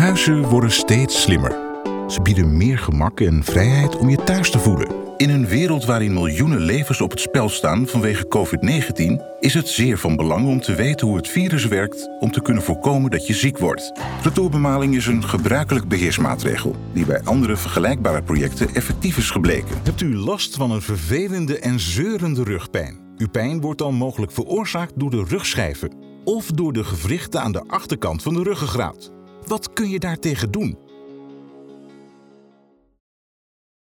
Huizen worden steeds slimmer. Ze bieden meer gemak en vrijheid om je thuis te voelen. In een wereld waarin miljoenen levens op het spel staan vanwege COVID-19... is het zeer van belang om te weten hoe het virus werkt... om te kunnen voorkomen dat je ziek wordt. Vloerbemaling is een gebruikelijk beheersmaatregel... die bij andere vergelijkbare projecten effectief is gebleken. Hebt u last van een vervelende en zeurende rugpijn? Uw pijn wordt dan mogelijk veroorzaakt door de rugschijven... of door de gewrichten aan de achterkant van de ruggengraat. Wat kun je daartegen doen?